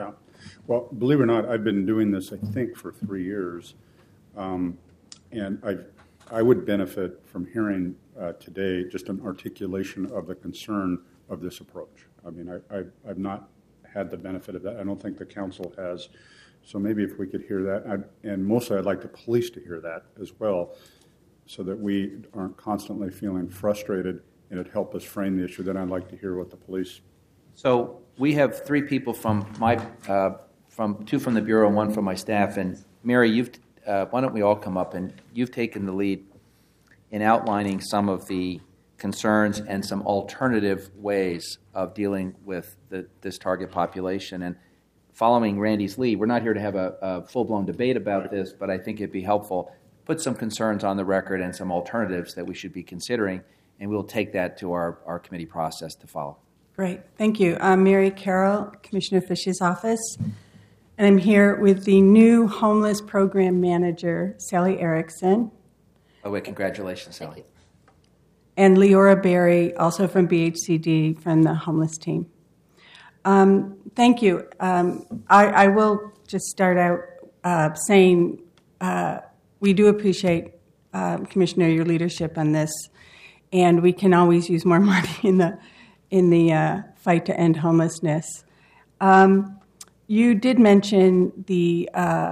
Speaker 13: Well, believe it or not, I've been doing this, I think, for 3 years. And I would benefit from hearing today just an articulation of the concern of this approach. I mean, I've not had the benefit of that. I don't think the council has. So maybe if we could hear that, and mostly I'd like the police to hear that as well, so that we aren't constantly feeling frustrated, and it'd help us frame the issue. Then I'd like to hear what the police.
Speaker 4: So we have 3 people from two from the Bureau and 1 from my staff. And Mary, why don't we all come up, and you've taken the lead in outlining some of the concerns and some alternative ways of dealing with this target population. And following Randy's lead, we're not here to have a full-blown debate about this, but I think it'd be helpful to put some concerns on the record and some alternatives that we should be considering, and we'll take that to our committee process to follow.
Speaker 18: Great. Thank you. I'm Mary Carroll, Commissioner Fish's office, and I'm here with the new homeless program manager, Sally Erickson.
Speaker 4: By the way, congratulations, Sally.
Speaker 18: And Leora Berry, also from BHCD, from the homeless team. Thank you. I will just start out saying we do appreciate, Commissioner, your leadership on this, and we can always use more money in the fight to end homelessness. You did mention the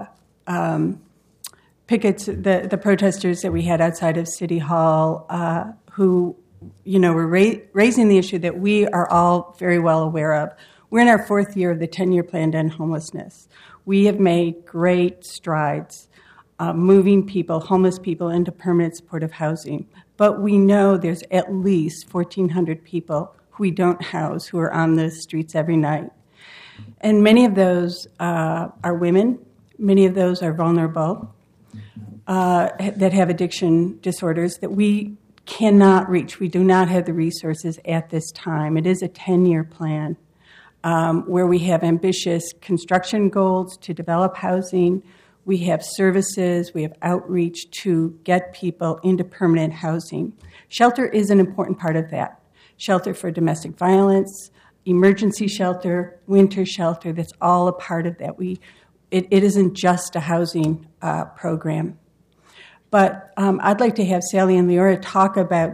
Speaker 18: pickets, the protesters that we had outside of City Hall, who, were raising the issue that we are all very well aware of. We're in our 4th year of the 10-year plan to end homelessness. We have made great strides moving homeless people into permanent supportive housing. But we know there's at least 1,400 people who we don't house who are on the streets every night. And many of those are women. Many of those are vulnerable, that have addiction disorders that we cannot reach. We do not have the resources at this time. It is a 10-year plan where we have ambitious construction goals to develop housing. We have services. We have outreach to get people into permanent housing. Shelter is an important part of that. Shelter for domestic violence, emergency shelter, winter shelter, that's all a part of that. It isn't just a housing program. But I'd like to have Sally and Leora talk about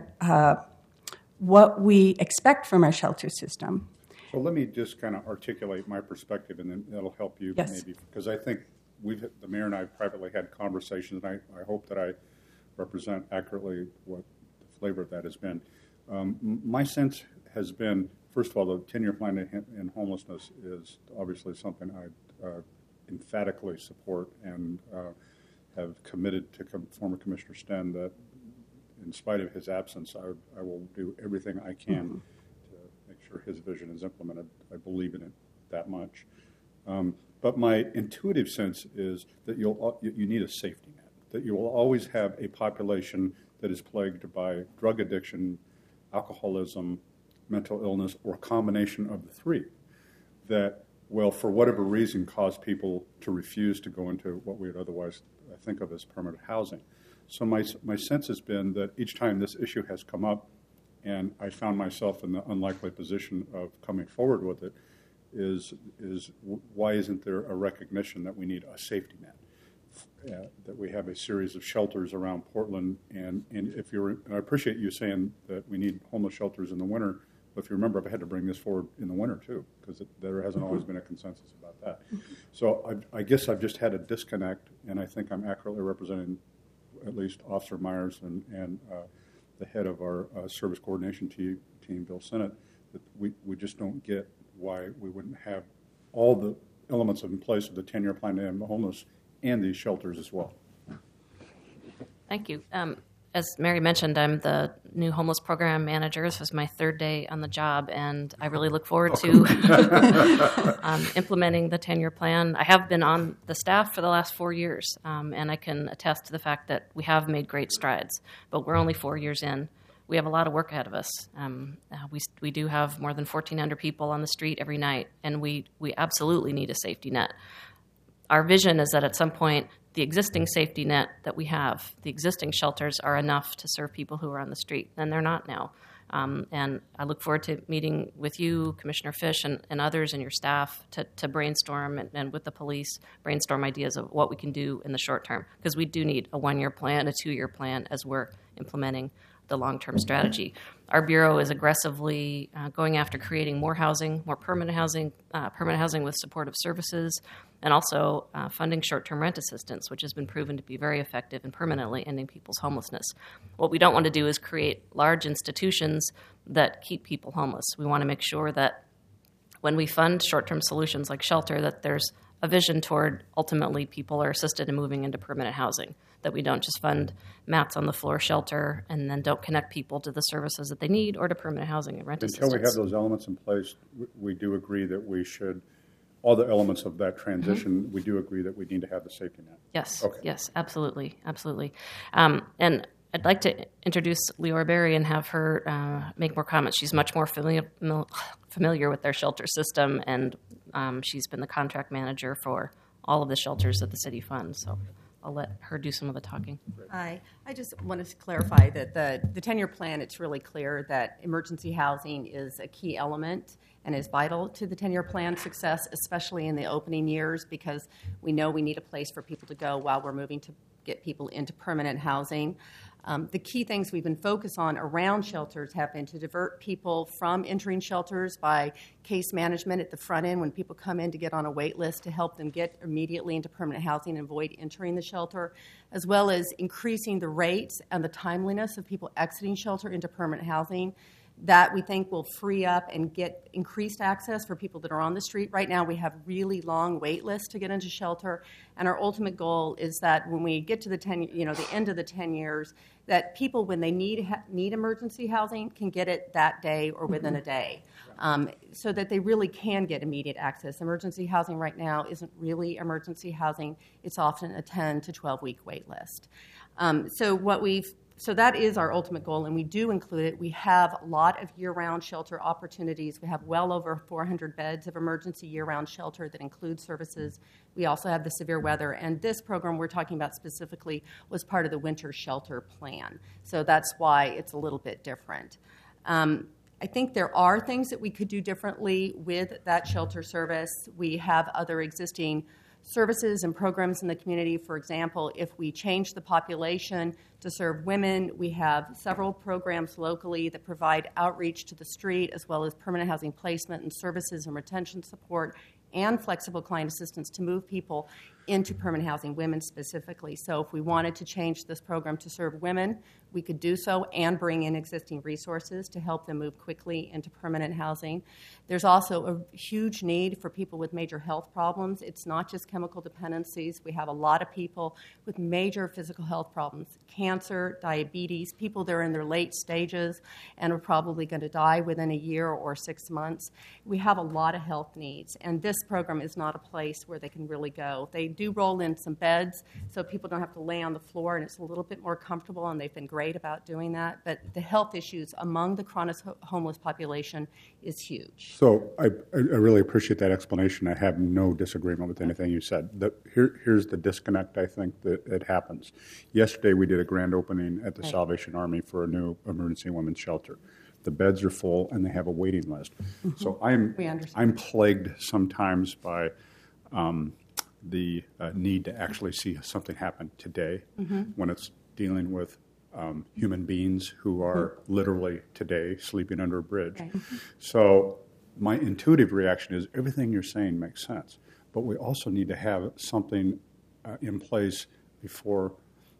Speaker 18: what we expect from our shelter system.
Speaker 13: So let me just kind of articulate my perspective, and then that'll help you maybe, because I think the mayor and I privately had conversations, and I hope that I represent accurately what the flavor of that has been. My sense has been, first of all, the 10-year plan in homelessness is obviously something I emphatically support and have committed to former Commissioner Sten that in spite of his absence, I will do everything I can to make sure his vision is implemented. I believe in it that much. But my intuitive sense is that you need a safety net, that you will always have a population that is plagued by drug addiction, alcoholism, mental illness, or a combination of the 3 that will, for whatever reason, cause people to refuse to go into what we would otherwise think of as permanent housing. So my sense has been that each time this issue has come up, and I found myself in the unlikely position of coming forward with it, is why isn't there a recognition that we need a safety net, that we have a series of shelters around Portland, and I appreciate you saying that we need homeless shelters in the winter. But if you remember, I've had to bring this forward in the winter, too, because there hasn't always been a consensus about that. So I guess I've just had a disconnect, and I think I'm accurately representing at least Officer Myers and the head of our service coordination team, Bill Sennett, that we just don't get why we wouldn't have all the elements in place of the 10-year plan to end homeless and these shelters as well.
Speaker 19: Thank you. As Mary mentioned, I'm the new homeless program manager. This was my 3rd day on the job, and I really look forward to implementing the 10-year plan. I have been on the staff for the last 4 years, and I can attest to the fact that we have made great strides, but we're only 4 years in. We have a lot of work ahead of us. We do have more than 1,400 people on the street every night, and we absolutely need a safety net. Our vision is that at some point, the existing safety net that we have, the existing shelters are enough to serve people who are on the street, and they're not now. And I look forward to meeting with you, Commissioner Fish, and others and your staff to brainstorm and with the police, brainstorm ideas of what we can do in the short term. Because we do need a 1-year plan, a 2-year plan as we're implementing the long-term strategy. Our Bureau is aggressively going after creating more housing, more permanent housing with supportive services, and also funding short-term rent assistance, which has been proven to be very effective in permanently ending people's homelessness. What we don't want to do is create large institutions that keep people homeless. We want to make sure that when we fund short-term solutions like shelter, that there's a vision toward ultimately people are assisted in moving into permanent housing, that we don't just fund mats on the floor shelter and then don't connect people to the services that they need or to permanent housing and rent assistance.
Speaker 13: Until we have those elements in place, we do agree that we should, all the elements of that transition, we do agree that we need to have the safety net.
Speaker 19: Yes,
Speaker 13: okay.
Speaker 19: Yes, absolutely, absolutely. And I'd like to introduce Leora Berry and have her make more comments. She's much more familiar with their shelter system, and she's been the contract manager for all of the shelters that the city funds. So I'll let her do some of the talking.
Speaker 20: Hi. I just wanted to clarify that the 10-year plan, it's really clear that emergency housing is a key element and is vital to the 10-year plan success, especially in the opening years, because we know we need a place for people to go while we're moving to get people into permanent housing. The key things we've been focused on around shelters have been to divert people from entering shelters by case management at the front end when people come in to get on a wait list to help them get immediately into permanent housing and avoid entering the shelter, as well as increasing the rates and the timeliness of people exiting shelter into permanent housing. That we think will free up and get increased access for people that are on the street. Right now we have really long wait lists to get into shelter, and our ultimate goal is that when we get to the end of the 10 years, that people, when they need emergency housing, can get it that day or within a day, so that they really can get immediate access. Emergency housing right now isn't really emergency housing. It's often a 10 to 12-week wait list. So that is our ultimate goal, and we do include it. We have a lot of year-round shelter opportunities. We have well over 400 beds of emergency year-round shelter that include services. We also have the severe weather, and this program we're talking about specifically was part of the winter shelter plan. So that's why it's a little bit different. I think there are things that we could do differently with that shelter service. We have other existing services and programs in the community. For example, if we change the population to serve women, we have several programs locally that provide outreach to the street, as well as permanent housing placement and services and retention support and flexible client assistance to move people into permanent housing, women specifically. So if we wanted to change this program to serve women, we could do so and bring in existing resources to help them move quickly into permanent housing. There's also a huge need for people with major health problems. It's not just chemical dependencies. We have a lot of people with major physical health problems, cancer, diabetes, people that are in their late stages and are probably going to die within a year or 6 months. We have a lot of health needs, and this program is not a place where they can really go. They do roll in some beds so people don't have to lay on the floor, and it's a little bit more comfortable, and they've been great about doing that. But the health issues among the chronic homeless population is huge.
Speaker 13: So I really appreciate that explanation. I have no disagreement with anything you said. Here's the disconnect, I think, that it happens. Yesterday we did a grand opening at the Salvation Army for a new emergency women's shelter. The beds are full, and they have a waiting list. Mm-hmm. So I'm plagued sometimes by the need to actually see something happen today, when it's dealing with human beings who are literally today sleeping under a bridge. Right. So my intuitive reaction is everything you're saying makes sense, but we also need to have something in place before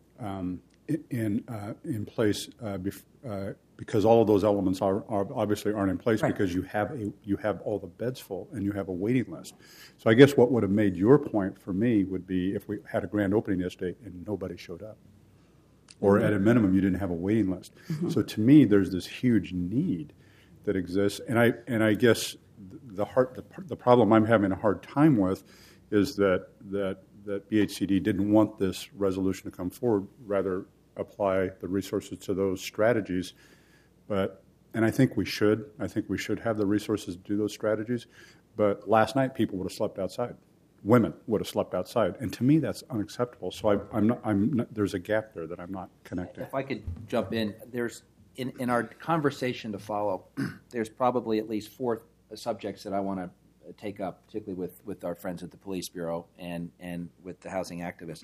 Speaker 13: because all of those elements are obviously aren't in place, right, because you have all the beds full and you have a waiting list. So I guess what would have made your point for me would be if we had a grand opening yesterday and nobody showed up, or at a minimum you didn't have a waiting list. Mm-hmm. So to me, there's this huge need that exists, and I guess the problem I'm having a hard time with is that BHCD didn't want this resolution to come forward, rather apply the resources to those strategies. And I think we should. I think we should have the resources to do those strategies. But last night, people would have slept outside. Women would have slept outside, and to me, that's unacceptable. So I'm not, there's a gap there that I'm not connecting.
Speaker 4: If I could jump in, there's in our conversation to follow, there's probably at least 4 subjects that I want to take up, particularly with our friends at the Police Bureau and with the housing activists.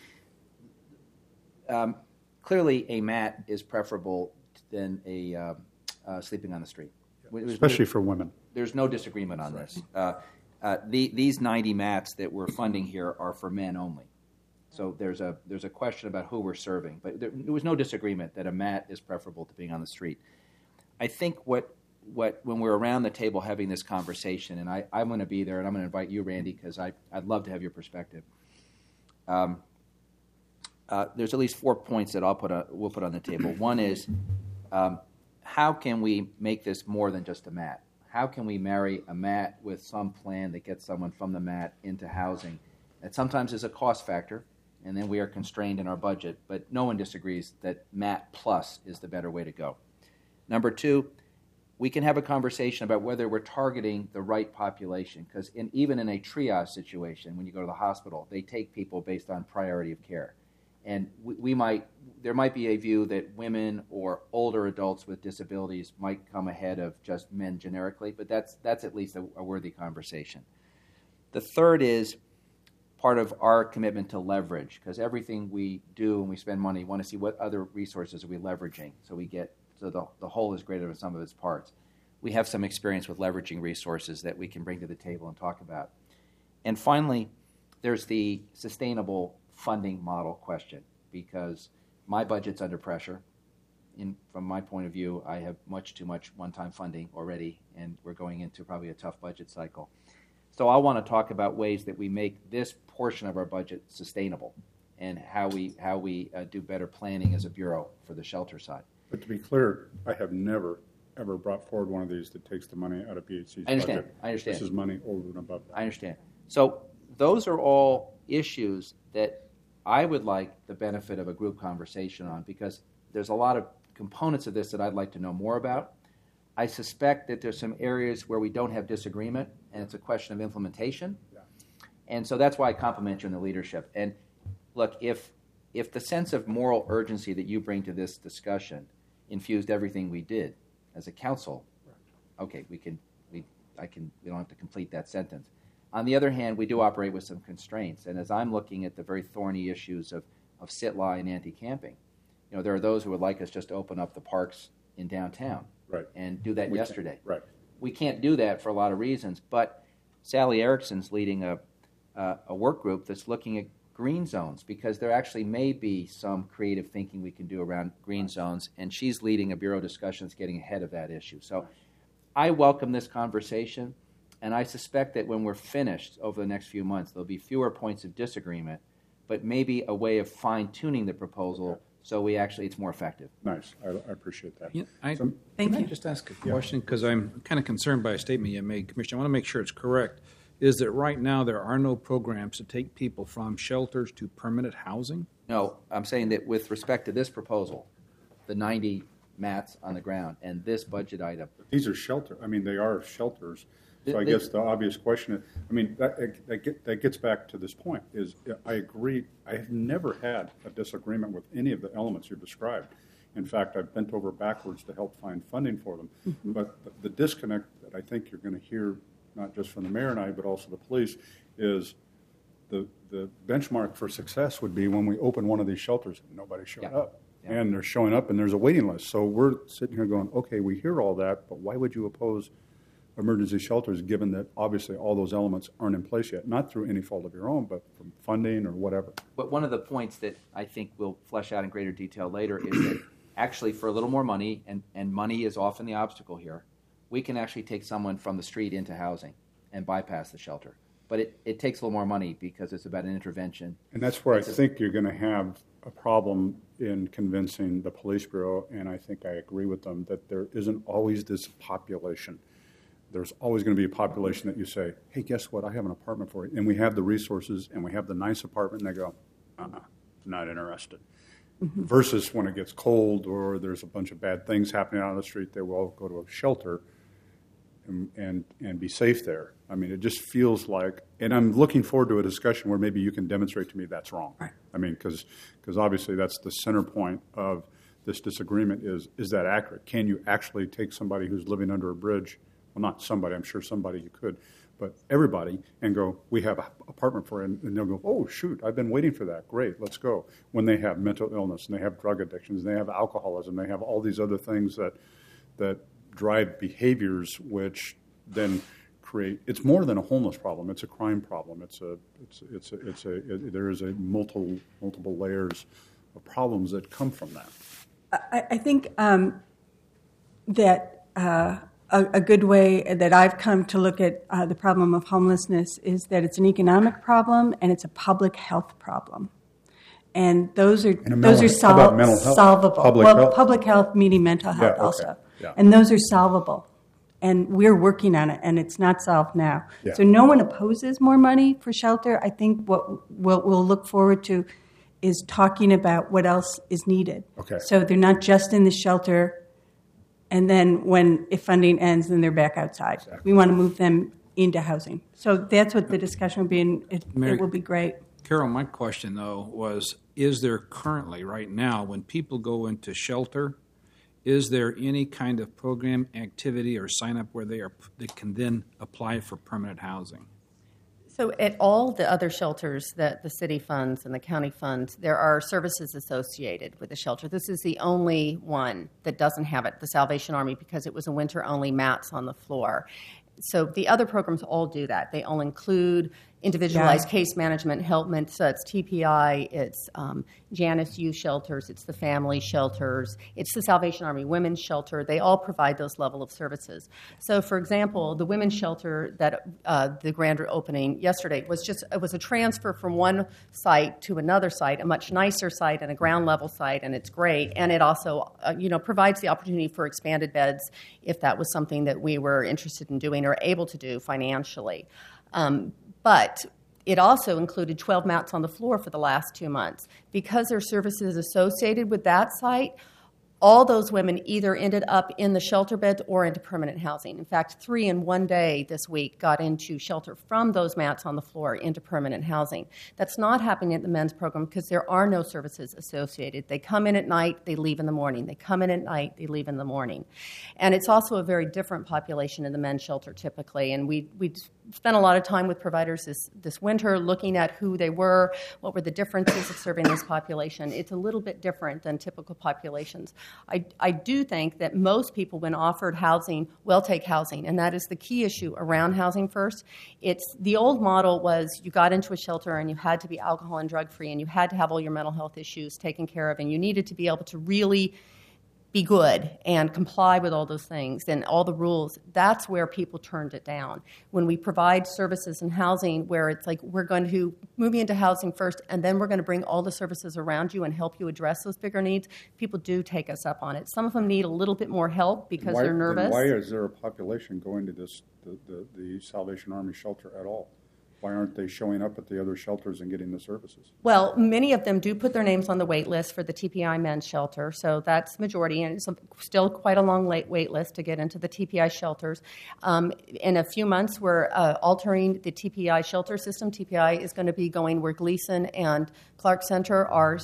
Speaker 4: Clearly, a mat is preferable than a sleeping on the street.
Speaker 13: Especially for women.
Speaker 4: There's no disagreement on this. These 90 mats that we're funding here are for men only. So there's a question about who we're serving. But there was no disagreement that a mat is preferable to being on the street. I think when we're around the table having this conversation, and I'm going to be there, and I'm going to invite you, Randy, because I'd love to have your perspective. There's at least 4 points that we'll put on the table. One is, how can we make this more than just a mat? How can we marry a mat with some plan that gets someone from the mat into housing? That sometimes is a cost factor, and then we are constrained in our budget, but no one disagrees that mat plus is the better way to go. Number 2, we can have a conversation about whether we're targeting the right population, because even in a triage situation, when you go to the hospital, they take people based on priority of care. And there might be a view that women or older adults with disabilities might come ahead of just men generically, but that's at least a worthy conversation. The third is part of our commitment to leverage, because everything we do and we spend money, we want to see what other resources are we leveraging so the whole is greater than some of its parts. We have some experience with leveraging resources that we can bring to the table and talk about. And finally, there's the sustainable funding model question, because my budget's under pressure. From my point of view, I have much too much one-time funding already, and we're going into probably a tough budget cycle. So I want to talk about ways that we make this portion of our budget sustainable, and how we do better planning as a bureau for the shelter side.
Speaker 13: But to be clear, I have never, ever brought forward one of these that takes the money out of PHC's budget.
Speaker 4: I understand.
Speaker 13: This is money over and above that.
Speaker 4: I understand. So those are all issues that I would like the benefit of a group conversation on, because there's a lot of components of this that I'd like to know more about. I suspect that there's some areas where we don't have disagreement, and it's a question of implementation. Yeah. And so that's why I compliment you on the leadership. And look, if the sense of moral urgency that you bring to this discussion infused everything we did as a council, okay, we don't have to complete that sentence. On the other hand, we do operate with some constraints, and as I'm looking at the very thorny issues of sit-lie and anti-camping, there are those who would like us just to open up the parks in downtown,
Speaker 13: right,
Speaker 4: and do that yesterday.
Speaker 13: Right.
Speaker 4: We can't do that for a lot of reasons, but Sally Erickson's leading a work group that's looking at green zones, because there actually may be some creative thinking we can do around green zones, and she's leading a bureau discussion that's getting ahead of that issue. So I welcome this conversation. And I suspect that when we're finished over the next few months, there'll be fewer points of disagreement, but maybe a way of fine-tuning the proposal so it's more effective.
Speaker 13: Nice. I appreciate that.
Speaker 1: Yeah,
Speaker 9: Thank
Speaker 1: can
Speaker 9: you.
Speaker 1: I just ask a question? Because I'm kind of concerned by a statement you made, Commissioner. I want to make sure it's correct. Is that right now there are no programs to take people from shelters to permanent housing?
Speaker 4: No, I'm saying that with respect to this proposal, the 90 mats on the ground and this budget item.
Speaker 13: These are they are shelters. So I guess the obvious question, that gets back to this point, is I agree. I have never had a disagreement with any of the elements you've described. In fact, I've bent over backwards to help find funding for them. Mm-hmm. But the disconnect that I think you're going to hear, not just from the mayor and I, but also the police, is the benchmark for success would be when we open one of these shelters and nobody showed up. Yeah. And they're showing up and there's a waiting list. So we're sitting here going, okay, we hear all that, but why would you oppose emergency shelters, given that obviously all those elements aren't in place yet, not through any fault of your own, but from funding or whatever?
Speaker 4: But one of the points that I think we'll flesh out in greater detail later is that actually for a little more money, and money is often the obstacle here, we can actually take someone from the street into housing and bypass the shelter. But it takes a little more money because it's about an intervention.
Speaker 13: And that's where I think you're going to have a problem in convincing the police bureau, and I think I agree with them, that there isn't always this population. There's always going to be a population that you say, hey, guess what? I have an apartment for you. And we have the resources, and we have the nice apartment, and they go, not interested. Mm-hmm. Versus when it gets cold or there's a bunch of bad things happening out on the street, they will all go to a shelter and be safe there. I mean, it just feels like, and I'm looking forward to a discussion where maybe you can demonstrate to me that's wrong. Right. I mean, because obviously that's the center point of this disagreement is that accurate? Can you actually take somebody who's living under a bridge, well, not somebody, I'm sure somebody you could, but everybody, and go, we have an apartment for it, and they'll go, oh, shoot, I've been waiting for that. Great, let's go. When they have mental illness, and they have drug addictions, and they have alcoholism, they have all these other things that drive behaviors which then create, it's more than a homeless problem, it's a crime problem. There is a multiple layers of problems that come from that.
Speaker 18: I think that a good way that I've come to look at the problem of homelessness is that it's an economic problem and it's a public health problem. And those are solvable. Public health meaning mental health also. Yeah. And those are solvable. And we're working on it, and it's not solved now. Yeah. So no one opposes more money for shelter. I think what we'll look forward to is talking about what else is needed. Okay. So they're not just in the shelter, and then if funding ends, then they're back outside. Exactly. We want to move them into housing. So that's what the discussion will be, and it will be great.
Speaker 1: Carol, my question, though, was, is there currently, right now, when people go into shelter, is there any kind of program, activity, or sign-up where they can then apply for permanent housing?
Speaker 20: So at all the other shelters that the city funds and the county funds, there are services associated with the shelter. This is the only one that doesn't have it, the Salvation Army, because it was a winter-only mats on the floor. So the other programs all do that. They all include individualized case management, helpment. So it's TPI, it's Janus Youth Shelters, it's the family shelters, it's the Salvation Army Women's Shelter. They all provide those level of services. So, for example, the women's shelter that the grand opening yesterday was a transfer from one site to another site, a much nicer site and a ground level site, and it's great. And it also, provides the opportunity for expanded beds if that was something that we were interested in doing or able to do financially. But it also included 12 mats on the floor for the last 2 months. Because there are services associated with that site, all those women either ended up in the shelter beds or into permanent housing. In fact, 3 in one day this week got into shelter from those mats on the floor into permanent housing. That's not happening at the men's program because there are no services associated. They come in at night, they leave in the morning. They come in at night, they leave in the morning. And it's also a very different population in the men's shelter typically. And we spent a lot of time with providers this winter looking at who they were, what were the differences of serving this population. It's a little bit different than typical populations. I do think that most people, when offered housing, will take housing, and that is the key issue around housing first. It's the old model was you got into a shelter and you had to be alcohol and drug free and you had to have all your mental health issues taken care of and you needed to be able to really be good and comply with all those things and all the rules. That's where people turned it down. When we provide services and housing where it's like we're going to move you into housing first and then we're going to bring all the services around you and help you address those bigger needs, people do take us up on it. Some of them need a little bit more help because they're nervous.
Speaker 13: Why is there a population going to the Salvation Army shelter at all? Why aren't they showing up at the other shelters and getting the services?
Speaker 20: Well, many of them do put their names on the wait list for the TPI men's shelter, so that's the majority, and it's still quite a long wait list to get into the TPI shelters. In a few months, we're altering the TPI shelter system. TPI is going to be going where Gleason and Clark Center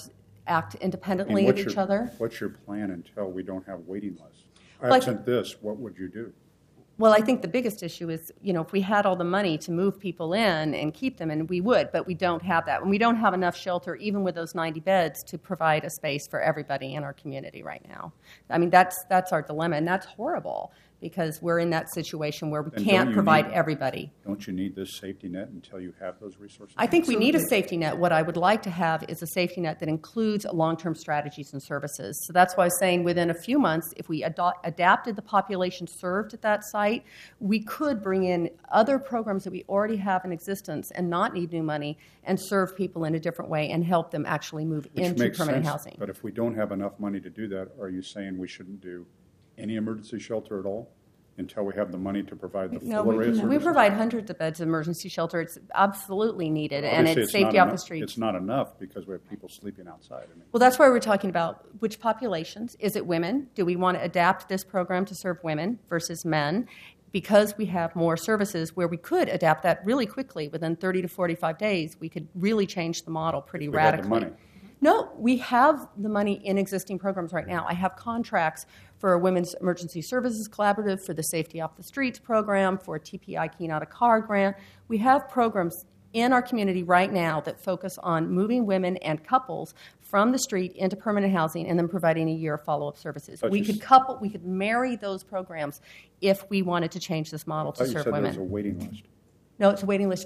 Speaker 20: act independently of each other.
Speaker 13: What's your plan until we don't have waiting lists? Absent this, what would you do?
Speaker 20: Well, I think the biggest issue is, if we had all the money to move people in and keep them, and we would, but we don't have that. And we don't have enough shelter, even with those 90 beds, to provide a space for everybody in our community right now. I mean, that's our dilemma, and that's horrible because we're in that situation where we can't provide everybody.
Speaker 13: Don't you need this safety net until you have those resources?
Speaker 20: I think we need a safety net. What I would like to have is a safety net that includes long-term strategies and services. So that's why I was saying within a few months, if we adapted the population served at that site, we could bring in other programs that we already have in existence and not need new money and serve people in a different way and help them actually move into permanent housing.
Speaker 13: But if we don't have enough money to do that, are you saying we shouldn't do any emergency shelter at all until we have the money to provide the full array of services?
Speaker 20: We provide hundreds of beds of emergency shelter. It's absolutely needed, and it's safety off the streets.
Speaker 13: It's not enough because we have people sleeping outside.
Speaker 20: Well, that's why we're talking about which populations. Is it women? Do we want to adapt this program to serve women versus men? Because we have more services where we could adapt that really quickly within 30 to 45 days, we could really change the model pretty radically.
Speaker 13: We had the money.
Speaker 20: No, we have the money in existing programs right now. I have contracts for a Women's Emergency Services Collaborative, for the Safety Off the Streets program, for a TPI Key Not a Car grant. We have programs in our community right now that focus on moving women and couples from the street into permanent housing and then providing a year of follow-up services. We could marry those programs if we wanted to change this model to serve women.
Speaker 13: There's a waiting list.
Speaker 20: No, it's a waiting list